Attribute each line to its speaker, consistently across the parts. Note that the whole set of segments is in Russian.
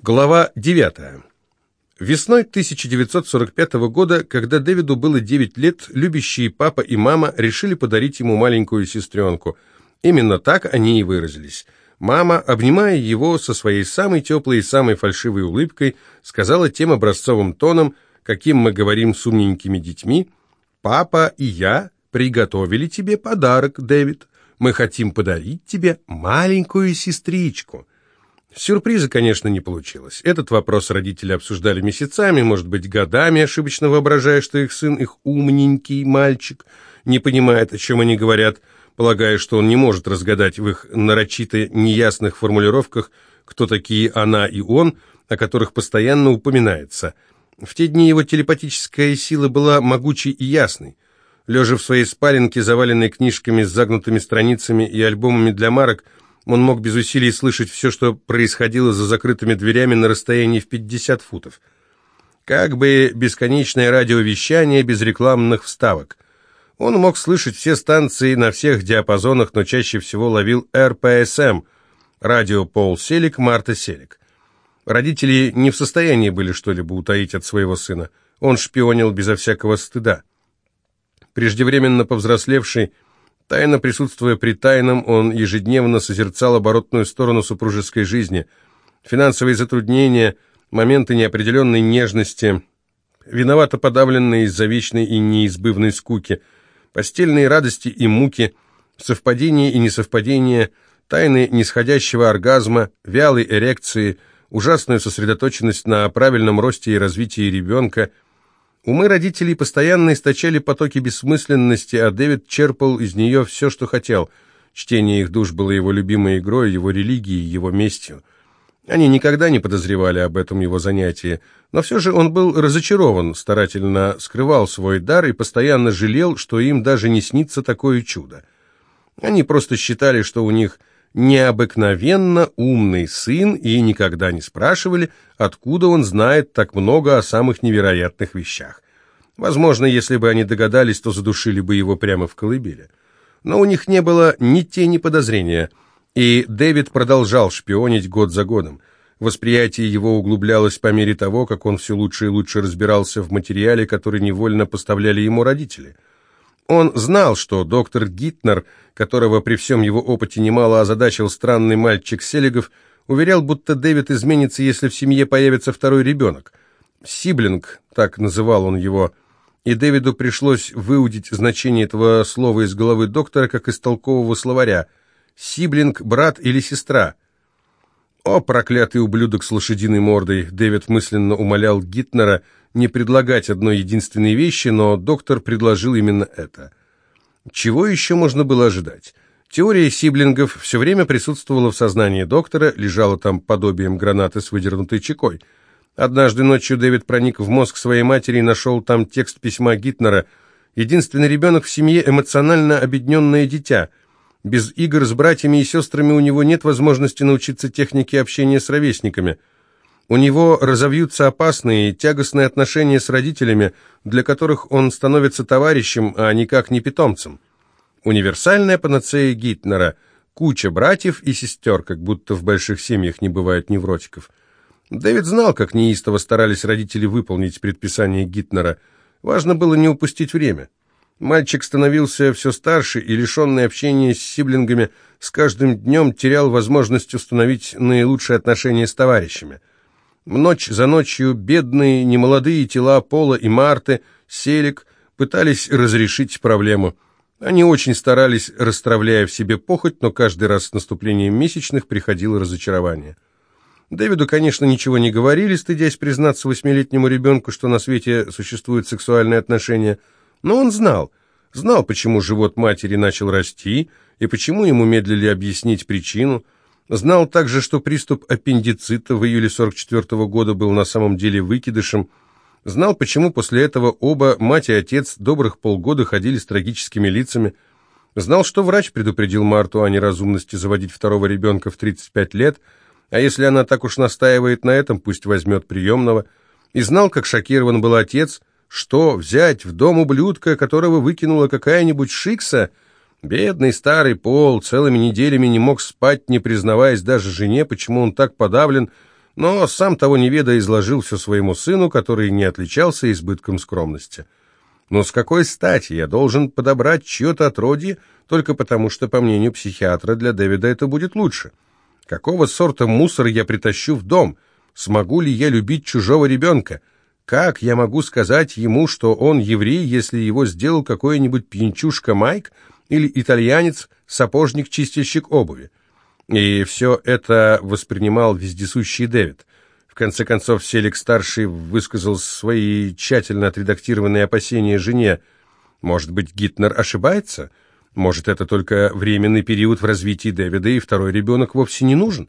Speaker 1: Глава 9. Весной 1945 года, когда Дэвиду было 9 лет, любящие папа и мама решили подарить ему маленькую сестренку. Именно так они и выразились. Мама, обнимая его со своей самой теплой и самой фальшивой улыбкой, сказала тем образцовым тоном, каким мы говорим с умненькими детьми: «Папа и я приготовили тебе подарок, Дэвид. Мы хотим подарить тебе маленькую сестричку». Сюрприза, конечно, не получилось. Этот вопрос родители обсуждали месяцами, может быть, годами, ошибочно воображая, что их сын, их умненький мальчик, не понимает, о чем они говорят, полагая, что он не может разгадать в их нарочито неясных формулировках, кто такие она и он, о которых постоянно упоминается. В те дни его телепатическая сила была могучей и ясной. Лежа в своей спаленке, заваленной книжками с загнутыми страницами и альбомами для марок, он мог без усилий слышать все, что происходило за закрытыми дверями на расстоянии в 50 футов. Как бы бесконечное радиовещание без рекламных вставок. Он мог слышать все станции на всех диапазонах, но чаще всего ловил РПСМ, радио Пол Селик, Марта Селик. Родители не в состоянии были что-либо утаить от своего сына. Он шпионил безо всякого стыда. Преждевременно повзрослевший, тайно присутствуя при тайном, он ежедневно созерцал оборотную сторону супружеской жизни, финансовые затруднения, моменты неопределенной нежности, виновато подавленные из-за вечной и неизбывной скуки, постельные радости и муки, совпадения и несовпадения, тайны нисходящего оргазма, вялой эрекции, ужасную сосредоточенность на правильном росте и развитии ребенка. Умы родителей постоянно источали потоки бессмысленности, а Дэвид черпал из нее все, что хотел. Чтение их душ было его любимой игрой, его религией, его местью. Они никогда не подозревали об этом его занятии, но все же он был разочарован, старательно скрывал свой дар и постоянно жалел, что им даже не снится такое чудо. Они просто считали, что у них необыкновенно умный сын, и никогда не спрашивали, откуда он знает так много о самых невероятных вещах. Возможно, если бы они догадались, то задушили бы его прямо в колыбели. Но у них не было ни тени подозрения, и Дэвид продолжал шпионить год за годом. Восприятие его углублялось по мере того, как он все лучше и лучше разбирался в материале, который невольно поставляли ему родители. Он знал, что доктор Гитнер, которого при всем его опыте немало озадачил странный мальчик Селигов, уверял, будто Дэвид изменится, если в семье появится второй ребенок. «Сиблинг», так называл он его, и Дэвиду пришлось выудить значение этого слова из головы доктора, как из толкового словаря. «Сиблинг, брат или сестра». «О, проклятый ублюдок с лошадиной мордой!» Дэвид мысленно умолял Гитнера не предлагать одной единственной вещи, но доктор предложил именно это. Чего еще можно было ожидать? Теория сиблингов все время присутствовала в сознании доктора, лежала там подобием гранаты с выдернутой чекой. Однажды ночью Дэвид проник в мозг своей матери и нашел там текст письма Гитнера. Единственный ребенок в семье — эмоционально обедненное дитя. Без игр с братьями и сестрами у него нет возможности научиться технике общения с ровесниками. У него разовьются опасные, тягостные отношения с родителями, для которых он становится товарищем, а никак не питомцем. Универсальная панацея Гитнера – куча братьев и сестер, как будто в больших семьях не бывает невротиков. Дэвид знал, как неистово старались родители выполнить предписание Гитнера. Важно было не упустить время. Мальчик становился все старше и, лишенный общения с сиблингами, с каждым днем терял возможность установить наилучшие отношения с товарищами. Ночь за ночью бедные, немолодые тела Пола и Марты, Селик, пытались разрешить проблему. Они очень старались, расстравляя в себе похоть, но каждый раз с наступлением месячных приходило разочарование. Дэвиду, конечно, ничего не говорили, стыдясь признаться 8-летнему ребенку, что на свете существуют сексуальные отношения, но он знал, почему живот матери начал расти и почему ему медлили объяснить причину. Знал также, что приступ аппендицита в июле 1944 года был на самом деле выкидышем. Знал, почему после этого оба, мать и отец, добрых полгода ходили с трагическими лицами. Знал, что врач предупредил Марту о неразумности заводить второго ребенка в 35 лет, а если она так уж настаивает на этом, пусть возьмет приемного. И знал, как шокирован был отец, что взять в дом ублюдка, которого выкинула какая-нибудь шикса. Бедный старый Пол целыми неделями не мог спать, не признаваясь даже жене, почему он так подавлен, но сам того не ведая изложил все своему сыну, который не отличался избытком скромности. Но с какой стати я должен подобрать чье-то отродье только потому, что, по мнению психиатра, для Дэвида это будет лучше? Какого сорта мусор я притащу в дом? Смогу ли я любить чужого ребенка? Как я могу сказать ему, что он еврей, если его сделал какой-нибудь пьянчушка Майк или итальянец, сапожник-чистильщик обуви? И все это воспринимал вездесущий Дэвид. В конце концов, Селик-старший высказал свои тщательно отредактированные опасения жене. Может быть, Гитлер ошибается? Может, это только временный период в развитии Дэвида, и второй ребенок вовсе не нужен?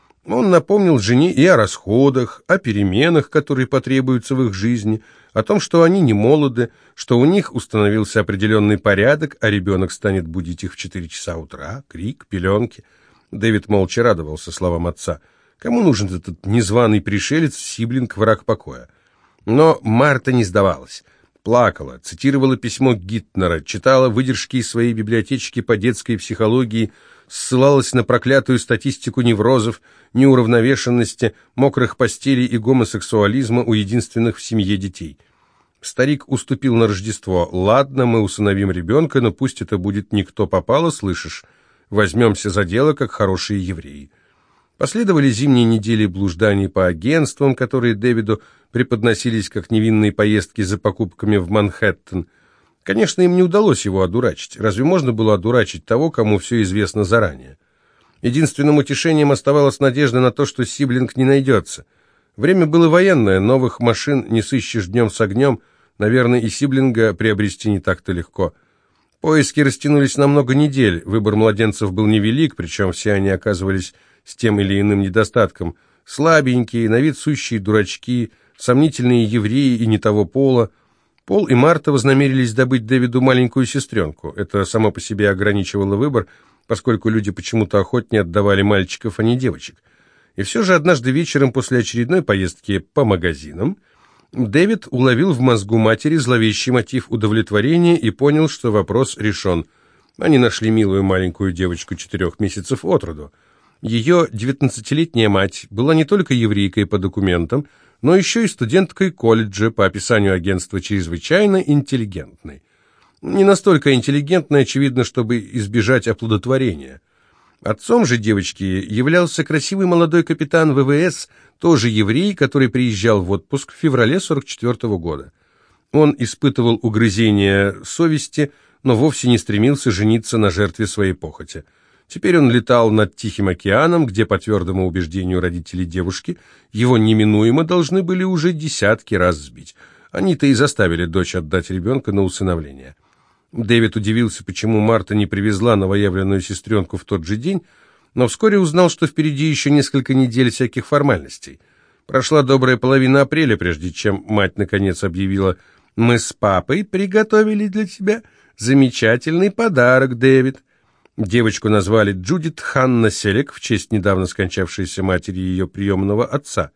Speaker 1: Он напомнил жене и о расходах, о переменах, которые потребуются в их жизни, о том, что они не молоды, что у них установился определенный порядок, а ребенок станет будить их в 4 часа утра, крик, пеленки. Дэвид молча радовался словам отца. Кому нужен этот незваный пришелец, сиблинг, враг покоя? Но Марта не сдавалась. Плакала, цитировала письмо Гитлера, читала выдержки из своей библиотечки по детской психологии, ссылалась на проклятую статистику неврозов, неуравновешенности, мокрых постелей и гомосексуализма у единственных в семье детей. Старик уступил на Рождество. «Ладно, мы усыновим ребенка, но пусть это будет не кто попало, слышишь? Возьмемся за дело, как хорошие евреи». Последовали зимние недели блужданий по агентствам, которые Дэвиду преподносились как невинные поездки за покупками в Манхэттен. Конечно, им не удалось его одурачить. Разве можно было одурачить того, кому все известно заранее? Единственным утешением оставалась надежда на то, что сиблинг не найдется. Время было военное, новых машин не сыщешь днем с огнем, наверное, и сиблинга приобрести не так-то легко. Поиски растянулись на много недель, выбор младенцев был невелик, причем все они оказывались с тем или иным недостатком. Слабенькие, на вид сущие дурачки, сомнительные евреи и не того пола. Пол и Марта вознамерились добыть Дэвиду маленькую сестренку. Это само по себе ограничивало выбор, поскольку люди почему-то охотнее отдавали мальчиков, а не девочек. И все же однажды вечером после очередной поездки по магазинам Дэвид уловил в мозгу матери зловещий мотив удовлетворения и понял, что вопрос решен. Они нашли милую маленькую девочку 4 месяцев от роду. Ее 19-летняя мать была не только еврейкой по документам, но еще и студенткой колледжа, по описанию агентства чрезвычайно интеллигентной. Не настолько интеллигентной, очевидно, чтобы избежать оплодотворения. Отцом же девочки являлся красивый молодой капитан ВВС, тоже еврей, который приезжал в отпуск в феврале 1944 года. Он испытывал угрызения совести, но вовсе не стремился жениться на жертве своей похоти. Теперь он летал над Тихим океаном, где, по твердому убеждению родителей девушки, его неминуемо должны были уже десятки раз сбить. Они-то и заставили дочь отдать ребенка на усыновление. Дэвид удивился, почему Марта не привезла новоявленную сестренку в тот же день, но вскоре узнал, что впереди еще несколько недель всяких формальностей. Прошла добрая половина апреля, прежде чем мать наконец объявила: «Мы с папой приготовили для тебя замечательный подарок, Дэвид». Девочку назвали Джудит Ханна Селик в честь недавно скончавшейся матери ее приемного отца.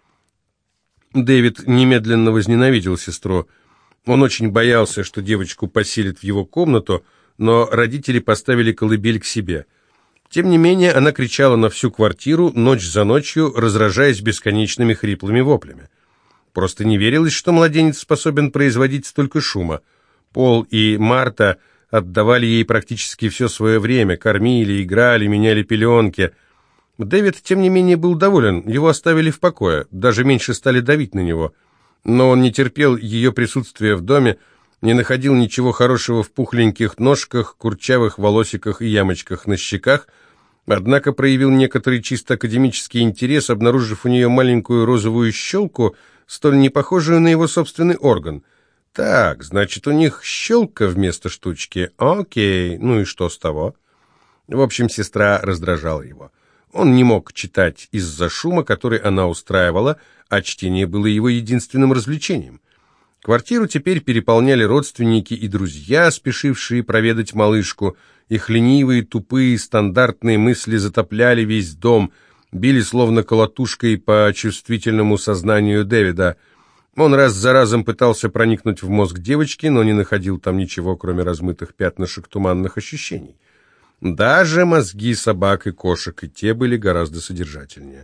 Speaker 1: Дэвид немедленно возненавидел сестру. Он очень боялся, что девочку поселят в его комнату, но родители поставили колыбель к себе. Тем не менее, она кричала на всю квартиру, ночь за ночью, разражаясь бесконечными хриплыми воплями. Просто не верилось, что младенец способен производить столько шума. Пол и Марта отдавали ей практически все свое время, кормили, играли, меняли пеленки. Дэвид, тем не менее, был доволен, его оставили в покое, даже меньше стали давить на него. Но он не терпел ее присутствия в доме, не находил ничего хорошего в пухленьких ножках, курчавых волосиках и ямочках на щеках, однако проявил некоторый чисто академический интерес, обнаружив у нее маленькую розовую щелку, столь не похожую на его собственный орган. Так, значит, у них щелка вместо штучки. Окей, ну и что с того? В общем, сестра раздражала его. Он не мог читать из-за шума, который она устраивала, а чтение было его единственным развлечением. Квартиру теперь переполняли родственники и друзья, спешившие проведать малышку. Их ленивые, тупые, стандартные мысли затопляли весь дом, били словно колотушкой по чувствительному сознанию Дэвида. Он раз за разом пытался проникнуть в мозг девочки, но не находил там ничего, кроме размытых пятнышек туманных ощущений. Даже мозги собак и кошек, и те были гораздо содержательнее.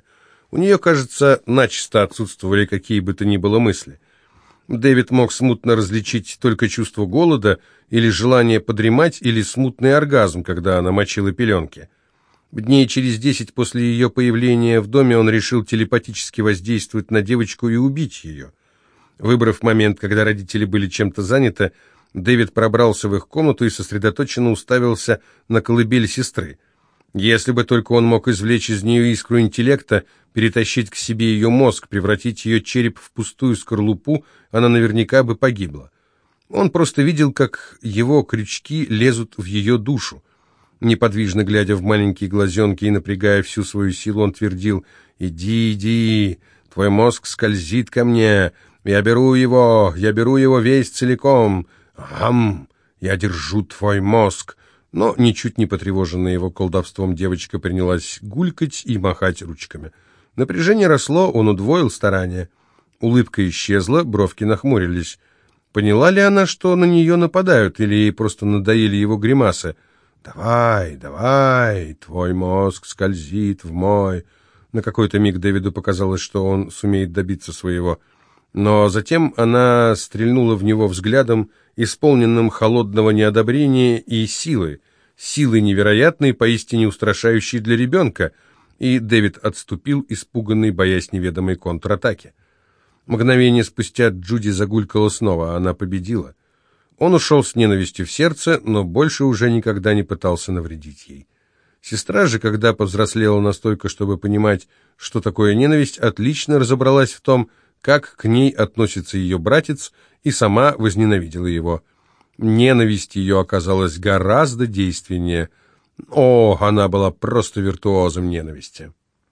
Speaker 1: У нее, кажется, начисто отсутствовали какие бы то ни было мысли. Дэвид мог смутно различить только чувство голода или желание подремать, или смутный оргазм, когда она мочила пеленки. Дней через 10 после ее появления в доме он решил телепатически воздействовать на девочку и убить ее. Выбрав момент, когда родители были чем-то заняты, Дэвид пробрался в их комнату и сосредоточенно уставился на колыбель сестры. Если бы только он мог извлечь из нее искру интеллекта, перетащить к себе ее мозг, превратить ее череп в пустую скорлупу, она наверняка бы погибла. Он просто видел, как его крючки лезут в ее душу. Неподвижно глядя в маленькие глазенки и напрягая всю свою силу, он твердил: «Иди, иди, твой мозг скользит ко мне, я беру его весь целиком, я держу твой мозг». Но, ничуть не потревоженная его колдовством, девочка принялась гулькать и махать ручками. Напряжение росло, он удвоил старания. Улыбка исчезла, бровки нахмурились. Поняла ли она, что на нее нападают, или ей просто надоели его гримасы? «Давай, давай, твой мозг скользит в мой». На какой-то миг Дэвиду показалось, что он сумеет добиться своего. Но затем она стрельнула в него взглядом, исполненным холодного неодобрения и силы невероятной, поистине устрашающей для ребенка, и Дэвид отступил, испуганный, боясь неведомой контратаки. Мгновение спустя Джуди загулькала снова, она победила. Он ушел с ненавистью в сердце, но больше уже никогда не пытался навредить ей. Сестра же, когда повзрослела настолько, чтобы понимать, что такое ненависть, отлично разобралась в том, как к ней относится ее братец, и сама возненавидела его. Ненависть ее оказалась гораздо действеннее. О, она была просто виртуозом ненависти.